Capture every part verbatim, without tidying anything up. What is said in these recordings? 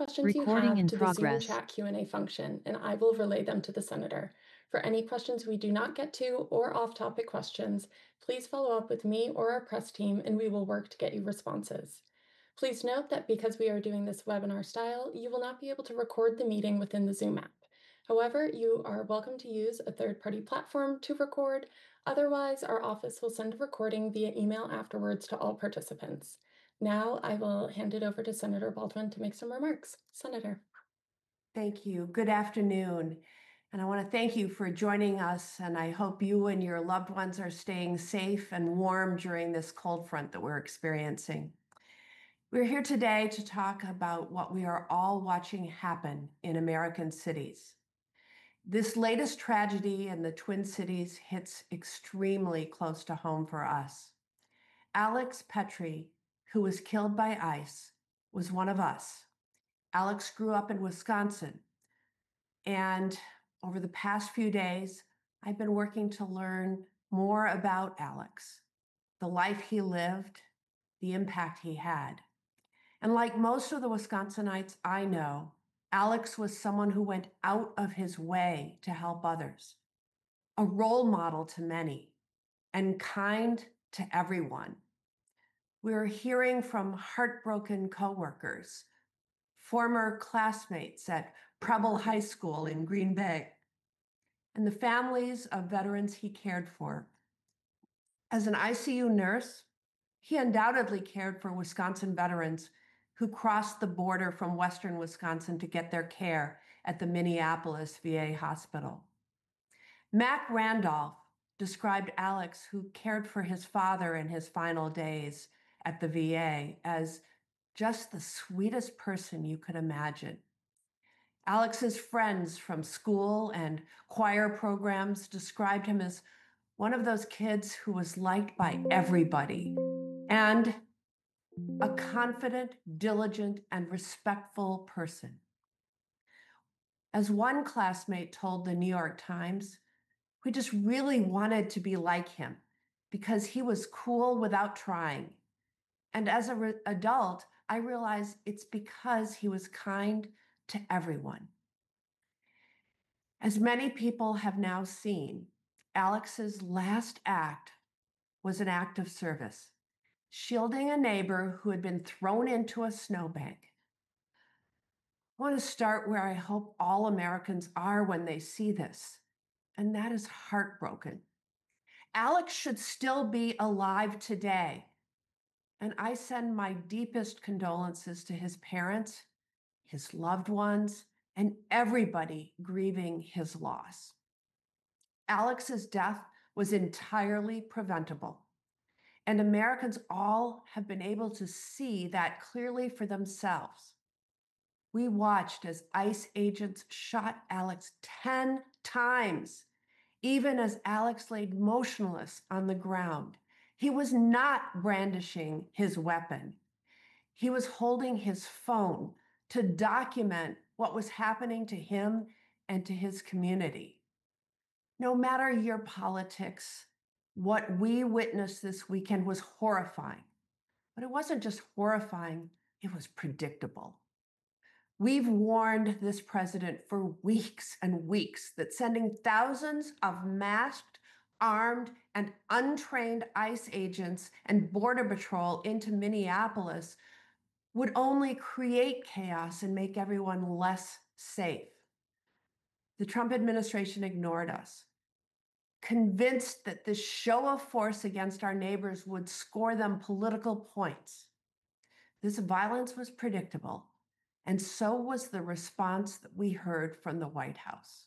Questions you Recording have in to the Zoom progress. chat Q and A function, and I will relay them to the senator. For any questions we do not get to or off-topic questions, please follow up with me or our press team, and we will work to get you responses. Please note that because we are doing this webinar style, you will not be able to record the meeting within the Zoom app. However, you are welcome to use a third-party platform to record. Otherwise, our office will send a recording via email afterwards to all participants. Now I will hand it over to Senator Baldwin to make some remarks. Senator. Thank you. Good afternoon. And I want to thank you for joining us. And I hope you and your loved ones are staying safe and warm during this cold front that we're experiencing. We're here today to talk about what we are all watching happen in American cities. This latest tragedy in the Twin Cities hits extremely close to home for us. Alex Petri, who was killed by ICE, was one of us. Alex grew up in Wisconsin, and over the past few days, I've been working to learn more about Alex, the life he lived, the impact he had. And like most of the Wisconsinites I know, Alex was someone who went out of his way to help others, a role model to many, and kind to everyone. We're hearing from heartbroken coworkers, former classmates at Preble High School in Green Bay, and the families of veterans he cared for. As an I C U nurse, he undoubtedly cared for Wisconsin veterans who crossed the border from Western Wisconsin to get their care at the Minneapolis V A hospital. Mac Randolph described Alex, who cared for his father in his final days at the V A, as just the sweetest person you could imagine. Alex's friends from school and choir programs described him as one of those kids who was liked by everybody and a confident, diligent, and respectful person. As one classmate told the New York Times, we just really wanted to be like him because he was cool without trying. And as an re- adult, I realized it's because he was kind to everyone. As many people have now seen, Alex's last act was an act of service, shielding a neighbor who had been thrown into a snowbank. I want to start where I hope all Americans are when they see this, and that is heartbroken. Alex should still be alive today, and I send my deepest condolences to his parents, his loved ones, and everybody grieving his loss. Alex's death was entirely preventable, and Americans all have been able to see that clearly for themselves. We watched as ICE agents shot Alex ten times, even as Alex laid motionless on the ground. He was not brandishing his weapon. He was holding his phone to document what was happening to him and to his community. No matter your politics, what we witnessed this weekend was horrifying. But it wasn't just horrifying, it was predictable. We've warned this president for weeks and weeks that sending thousands of masked, armed, and untrained ICE agents and Border Patrol into Minneapolis would only create chaos and make everyone less safe. The Trump administration ignored us, convinced that this show of force against our neighbors would score them political points. This violence was predictable, and so was the response that we heard from the White House.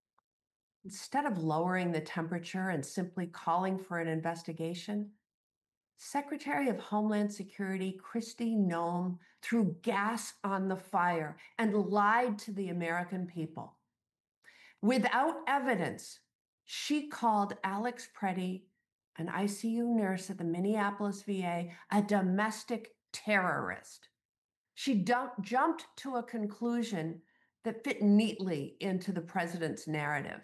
Instead of lowering the temperature and simply calling for an investigation, Secretary of Homeland Security Kristi Noem threw gas on the fire and lied to the American people. Without evidence, she called Alex Petri, an I C U nurse at the Minneapolis V A, a domestic terrorist. She dumped, jumped to a conclusion that fit neatly into the president's narrative,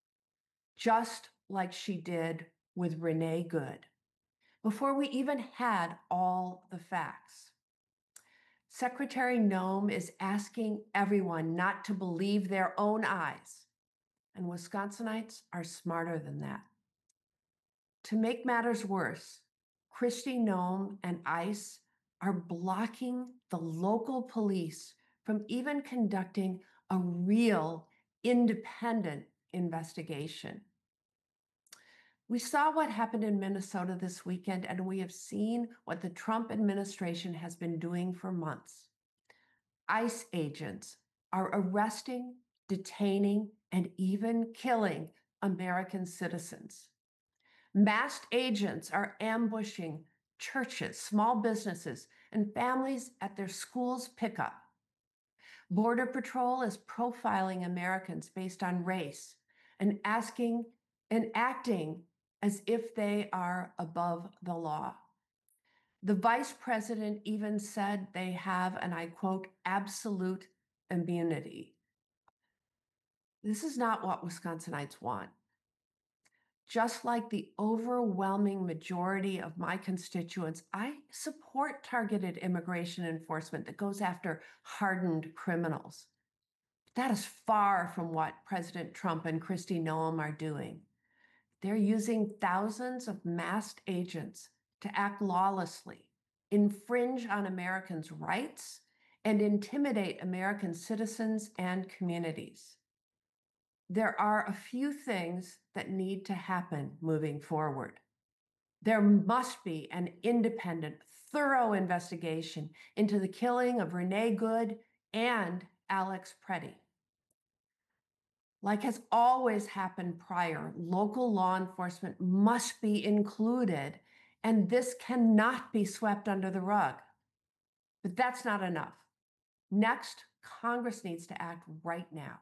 just like she did with Renee Good, before we even had all the facts. Secretary Noem is asking everyone not to believe their own eyes, and Wisconsinites are smarter than that. To make matters worse, Kristi Noem and ICE are blocking the local police from even conducting a real independent investigation. We saw what happened in Minnesota this weekend, and we have seen what the Trump administration has been doing for months. ICE agents are arresting, detaining, and even killing American citizens. Masked agents are ambushing churches, small businesses, and families at their schools' pickup. Border Patrol is profiling Americans based on race and asking and acting as if they are above the law. The vice president even said they have, and I quote, absolute immunity. This is not what Wisconsinites want. Just like the overwhelming majority of my constituents, I support targeted immigration enforcement that goes after hardened criminals. That is far from what President Trump and Kristi Noem are doing. They're using thousands of masked agents to act lawlessly, infringe on Americans' rights, and intimidate American citizens and communities. There are a few things that need to happen moving forward. There must be an independent, thorough investigation into the killing of Renee Good and Alex Preddy. Like has always happened prior, local law enforcement must be included, and this cannot be swept under the rug. But that's not enough. Next, Congress needs to act right now.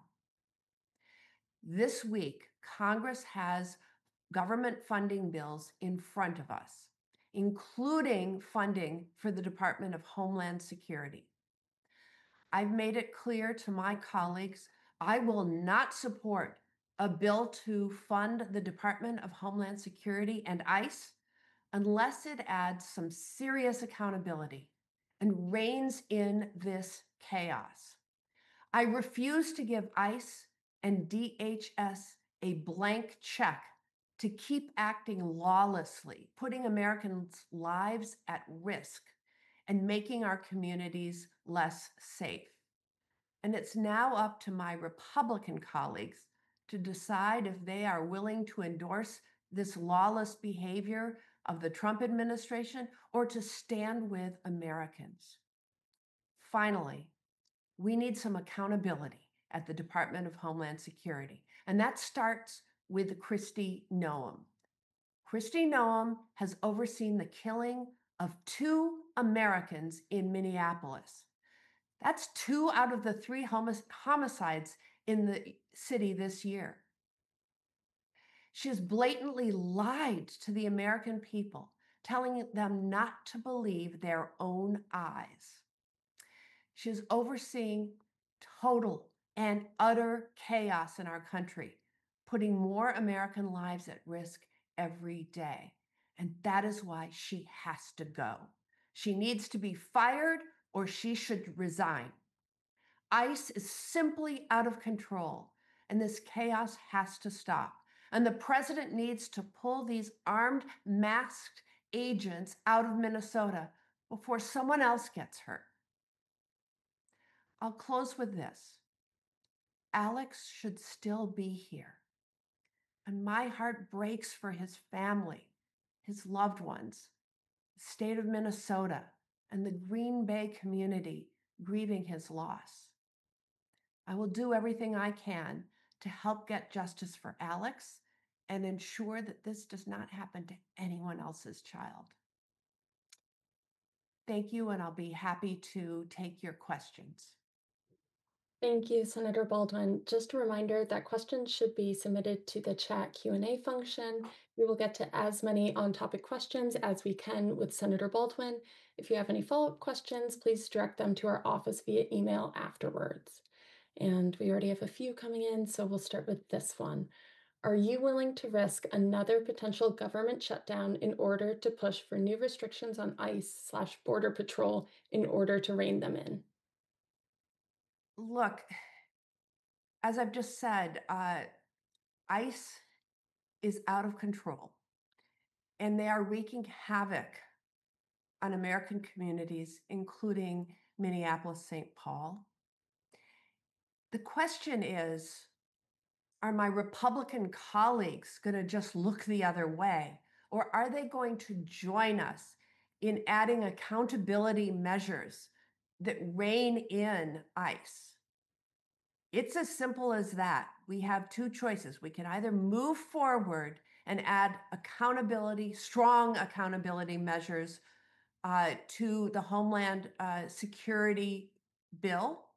This week, Congress has government funding bills in front of us, including funding for the Department of Homeland Security. I've made it clear to my colleagues I will not support a bill to fund the Department of Homeland Security and ICE unless it adds some serious accountability and reins in this chaos. I refuse to give ICE and D H S a blank check to keep acting lawlessly, putting Americans' lives at risk and making our communities less safe. And it's now up to my Republican colleagues to decide if they are willing to endorse this lawless behavior of the Trump administration or to stand with Americans. Finally, we need some accountability at the Department of Homeland Security, and that starts with Kristi Noem. Kristi Noem has overseen the killing of two Americans in Minneapolis. That's two out of the three homicides in the city this year. She has blatantly lied to the American people, telling them not to believe their own eyes. She is overseeing total and utter chaos in our country, putting more American lives at risk every day. And that is why she has to go. She needs to be fired or she should resign. ICE is simply out of control, and this chaos has to stop. And the president needs to pull these armed, masked agents out of Minnesota before someone else gets hurt. I'll close with this. Alex should still be here. And my heart breaks for his family, his loved ones, the state of Minnesota, and the Green Bay community grieving his loss. I will do everything I can to help get justice for Alex and ensure that this does not happen to anyone else's child. Thank you, and I'll be happy to take your questions. Thank you, Senator Baldwin. Just a reminder that questions should be submitted to the chat Q and A function. We will get to as many on-topic questions as we can with Senator Baldwin. If you have any follow-up questions, please direct them to our office via email afterwards. And we already have a few coming in, so we'll start with this one. Are you willing to risk another potential government shutdown in order to push for new restrictions on ICE slash Border Patrol in order to rein them in? Look, as I've just said, uh, ICE is out of control and they are wreaking havoc on American communities, including Minneapolis, Saint Paul. The question is, are my Republican colleagues going to just look the other way? Or are they going to join us in adding accountability measures that rein in ICE? It's as simple as that. We have two choices. We can either move forward and add accountability, strong accountability measures uh, to the Homeland uh, Security bill,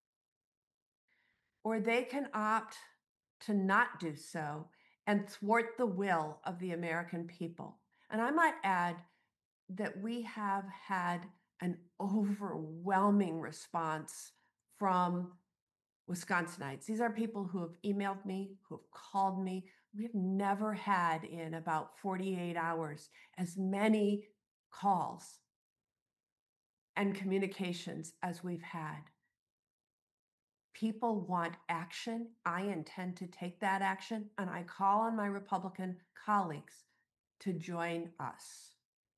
or they can opt to not do so and thwart the will of the American people. And I might add that we have had an overwhelming response from Wisconsinites. These are people who have emailed me, who have called me. We've never had in about forty-eight hours as many calls and communications as we've had. People want action. I intend to take that action, and I call on my Republican colleagues to join us.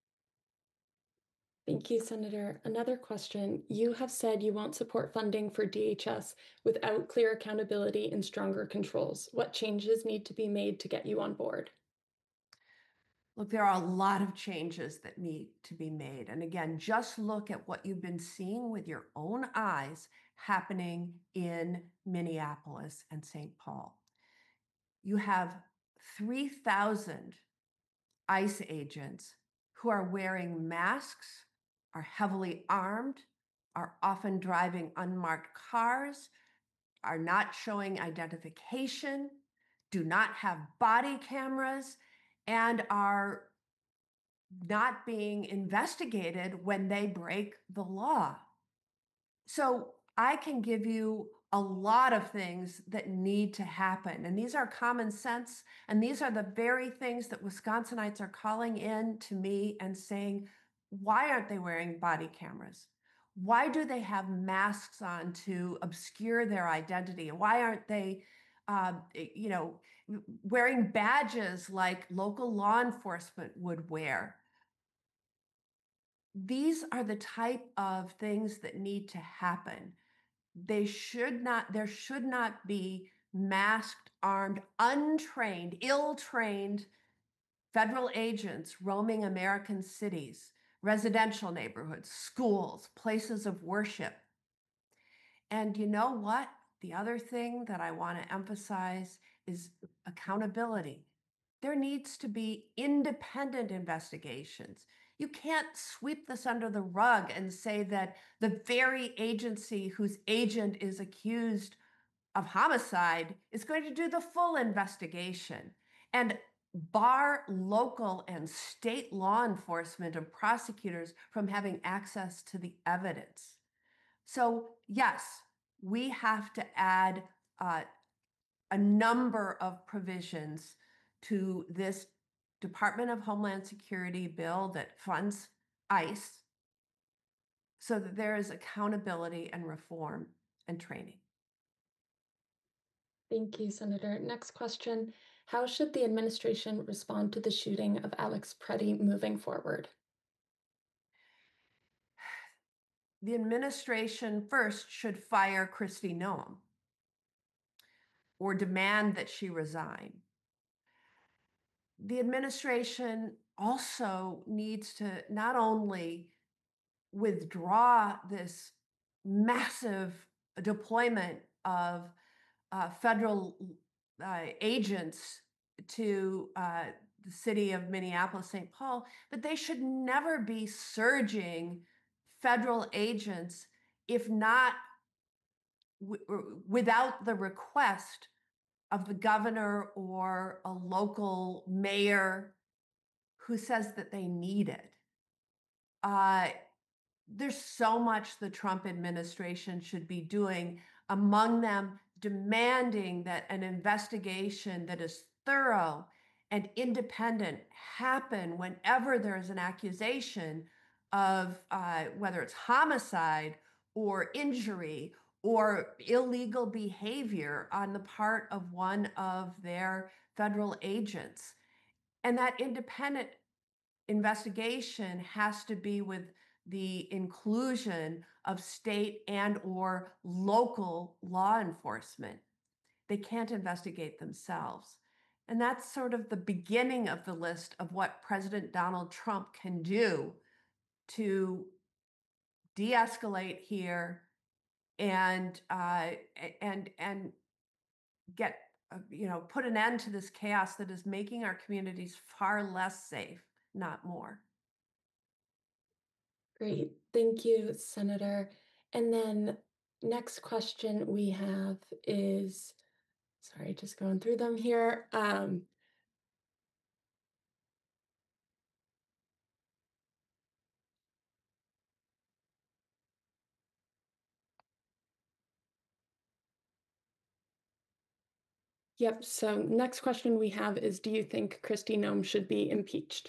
Thank you, Senator. Another question. You have said you won't support funding for D H S without clear accountability and stronger controls. What changes need to be made to get you on board? Look, there are a lot of changes that need to be made. And again, just look at what you've been seeing with your own eyes happening in Minneapolis and Saint Paul. You have three thousand ICE agents who are wearing masks, are heavily armed, are often driving unmarked cars, are not showing identification, do not have body cameras, and are not being investigated when they break the law. So I can give you a lot of things that need to happen. And these are common sense. And these are the very things that Wisconsinites are calling in to me and saying, why aren't they wearing body cameras? Why do they have masks on to obscure their identity? Why aren't they, uh, you know, wearing badges like local law enforcement would wear? These are the type of things that need to happen. They should not, there should not be masked, armed, untrained, ill-trained federal agents roaming American cities, residential neighborhoods, schools, places of worship. And you know what? The other thing that I want to emphasize is accountability. There needs to be independent investigations. You can't sweep this under the rug and say that the very agency whose agent is accused of homicide is going to do the full investigation and bar local and state law enforcement and prosecutors from having access to the evidence. So, yes, we have to add uh, a number of provisions to this Department of Homeland Security bill that funds ICE so that there is accountability and reform and training. Thank you, Senator. Next question. How should the administration respond to the shooting of Alex Preddy moving forward? The administration first should fire Kristi Noem or demand that she resign. The administration also needs to not only withdraw this massive deployment of uh, federal uh, agents to uh, the city of Minneapolis, Saint Paul, but they should never be surging federal agents if not w- without the request of the governor or a local mayor who says that they need it. Uh, there's so much the Trump administration should be doing, among them demanding that an investigation that is thorough, and independent happen whenever there is an accusation of uh, whether it's homicide or injury or illegal behavior on the part of one of their federal agents. And that independent investigation has to be with the inclusion of state and or local law enforcement. They can't investigate themselves. And that's sort of the beginning of the list of what President Donald Trump can do to de-escalate here and uh, and and get uh, you know put an end to this chaos that is making our communities far less safe, not more. Great. Thank you, Senator. And then next question we have is, sorry, just going through them here. Um, yep. So next question we have is, do you think Kristi Noem should be impeached?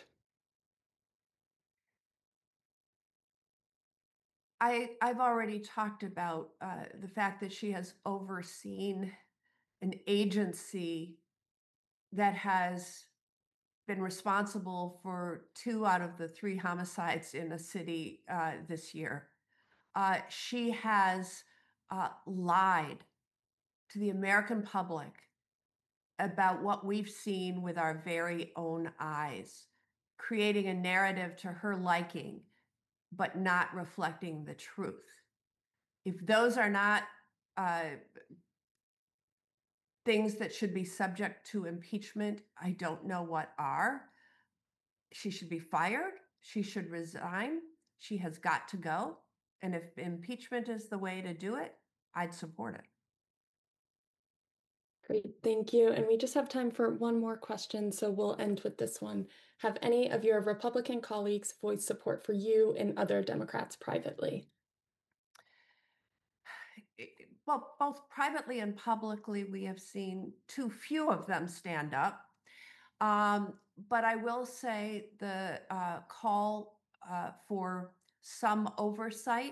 I I've already talked about uh, the fact that she has overseen an agency that has been responsible for two out of the three homicides in the city uh, this year. Uh, she has uh, lied to the American public about what we've seen with our very own eyes, creating a narrative to her liking, but not reflecting the truth. If those are not uh, things that should be subject to impeachment, I don't know what are. She should be fired. She should resign. She has got to go. And if impeachment is the way to do it, I'd support it. Great, thank you. And we just have time for one more question, so we'll end with this one. Have any of your Republican colleagues voiced support for you and other Democrats privately? Well, both privately and publicly, we have seen too few of them stand up. Um, but I will say the uh, call uh, for some oversight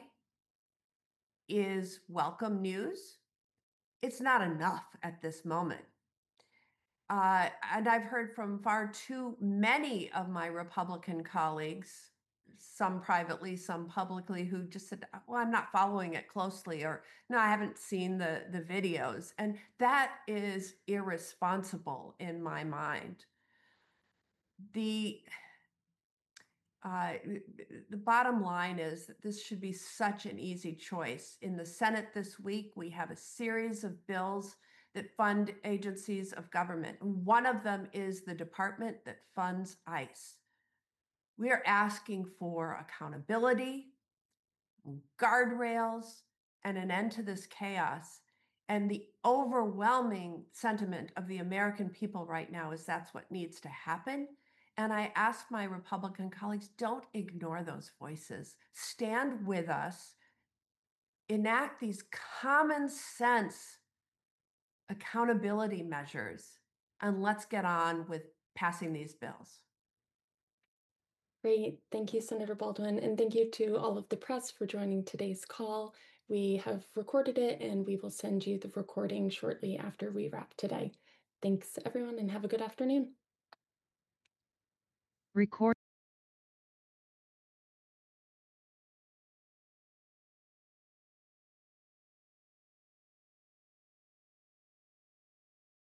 is welcome news. It's not enough at this moment. Uh, and I've heard from far too many of my Republican colleagues, some privately, some publicly, who just said, "Well, I'm not following it closely," or "No, I haven't seen the the videos," and that is irresponsible in my mind. The uh, the bottom line is that this should be such an easy choice. In the Senate this week, we have a series of bills that fund agencies of government. And one of them is the department that funds ICE. We are asking for accountability, guardrails, and an end to this chaos. And the overwhelming sentiment of the American people right now is that's what needs to happen. And I ask my Republican colleagues, don't ignore those voices. Stand with us, enact these common sense accountability measures, and let's get on with passing these bills. Great. Thank you, Senator Baldwin. And thank you to all of the press for joining today's call. We have recorded it and we will send you the recording shortly after we wrap today. Thanks, everyone, and have a good afternoon. Record.